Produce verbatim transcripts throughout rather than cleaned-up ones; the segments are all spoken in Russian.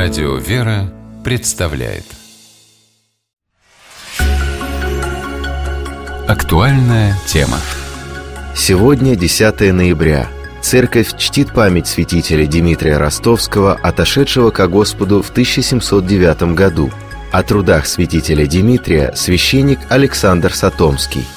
Радио «Вера» представляет актуальная тема. Сегодня десятое ноября. Церковь чтит память святителя Димитрия Ростовского, отошедшего ко Господу в тысяча семьсот девятом году. О трудах святителя Димитрия священник Александр Сатомский.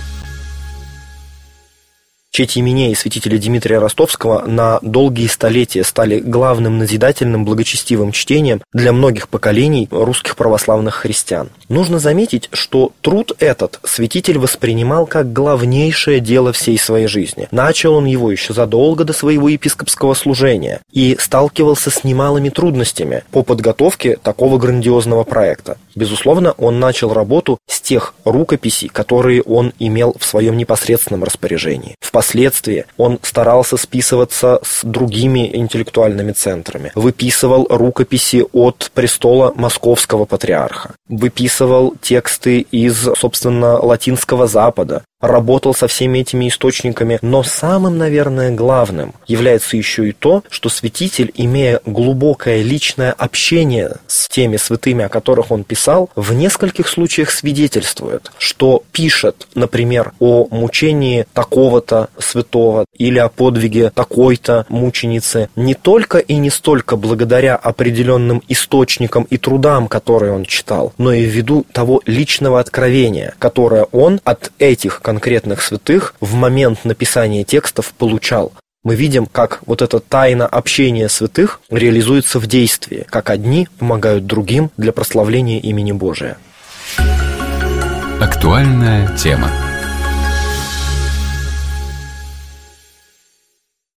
Чтимения святителя Димитрия Ростовского на долгие столетия стали главным назидательным благочестивым чтением для многих поколений русских православных христиан. Нужно заметить, что труд этот святитель воспринимал как главнейшее дело всей своей жизни. Начал он его еще задолго до своего епископского служения и сталкивался с немалыми трудностями по подготовке такого грандиозного проекта. Безусловно, он начал работу с тех рукописей, которые он имел в своем непосредственном распоряжении. Впоследствии он старался списываться с другими интеллектуальными центрами, выписывал рукописи от престола Московского патриарха, выписывал тексты из, собственно, Латинского Запада, работал со всеми этими источниками, но самым, наверное, главным является еще и то, что святитель, имея глубокое личное общение с теми святыми, о которых он писал, в нескольких случаях свидетельствует, что пишет, например, о мучении такого-то святого или о подвиге такой-то мученицы не только и не столько благодаря определенным источникам и трудам, которые он читал, но и ввиду того личного откровения, которое он от этих конкретных святых в момент написания текстов получал. Мы видим, как вот эта тайна общения святых реализуется в действии, как одни помогают другим для прославления имени Божия. Актуальная тема.